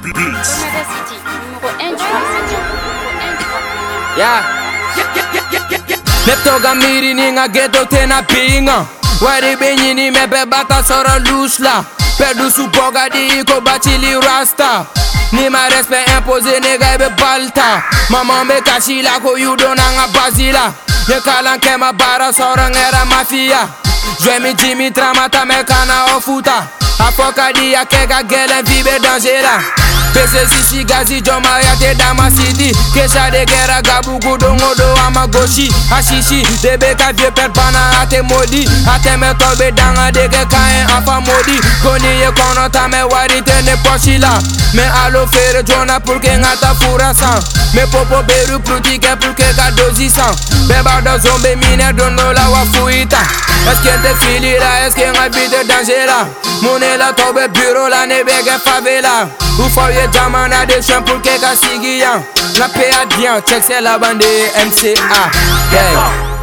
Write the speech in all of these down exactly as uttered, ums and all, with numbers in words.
Beats. Numéro un du Tanzania. Yeah. Neptoga miri ninga ghetto tena pinga. Wari benyini mebe bata sora lusla. Perdu su boga di iko bachili rasta. Ni ma respect imposé nega ebe balta. Maman me kashi la ko yudo nanga bazila. Ye kalan kema bara sora ngera mafia. Jwe mi jimi tramata me kana ofuta. Afoka di ya kega gelen vibe dangera. Pese sisi gazi joma ya te dama city. Kesha de gera gabu gudongo do ama goshi. Ashishi de beka vie per bana ate modi. Ate me tolbe danga de ke kaen afa modi. Koni ye kono ta me wari te ne pochila. Me alo fere jona pour que ngata fura san. Me popo beru pruti ke pour que ga dozi san. Beba do zombe mine dono la wa fuita. Est-ce que te fili la, est-ce que ngabite danger la. Mone la tobe bureau la ne bege favela. Ou foye jaman a de chen pour que ga sigiyan. La paix a bien, check c'est la bande M C A. Yeah.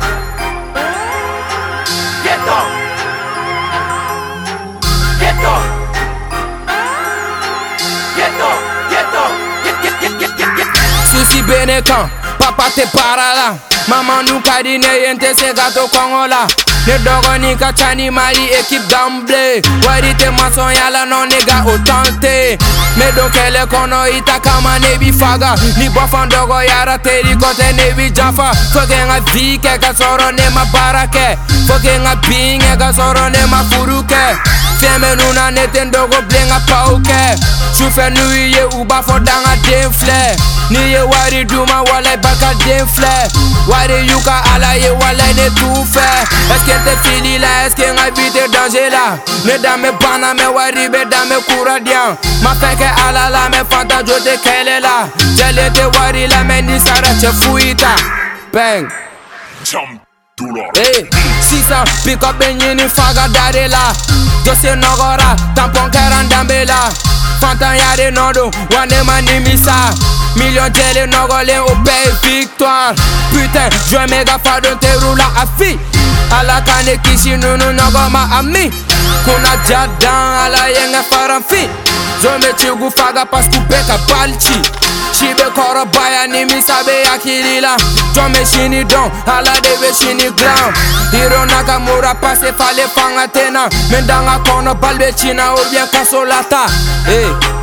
Souci benekan, papa te para la. Maman nou ka di ne yente se gato kongo la. Ne dogo ni ka chani mari équipe gamble. Wari te mason yala non nega otante. Me don kele kono ita kama nebi faga. Ni bofan dogo yara teri kote nebi jafa. Foke nga vike ka soro ne ma barake. Foke nga binge ka soro ne ma furuke. Feme nuna neten dogo blenga pauke. Chufe nui ye uba fo danga denfle. Ni ye wari duma wale baka denfle. Wari yuka ala ye wale ne toufe. Est-ce que te fili la, est-ce que nga vite danger la. Me dame bana me wari be dame kura dian. Ma feke ala la me fanta jote kele la. Jele te wari la me ni sara che fuita. Bang. Hey, sisa pick up benyini faga dare la. Jose nogora tampon keran dambe la. Fanta yare nodo wane manimisa. Million télé nogole au pays victoire. Putain, je méga fadon te roula à fi. Ala kane kishi nunu nogo ma ami. Kuna jadan ala yenga faramfi. Zome chigu faga pas kupeka palchi. Shibe koro baya ni mi sabe akilila. Jome shini don ala debe shini ground. Hiro Nakamura passe fale fanga tena. Mendanga kono balbe china ou bien kasolata. Hey.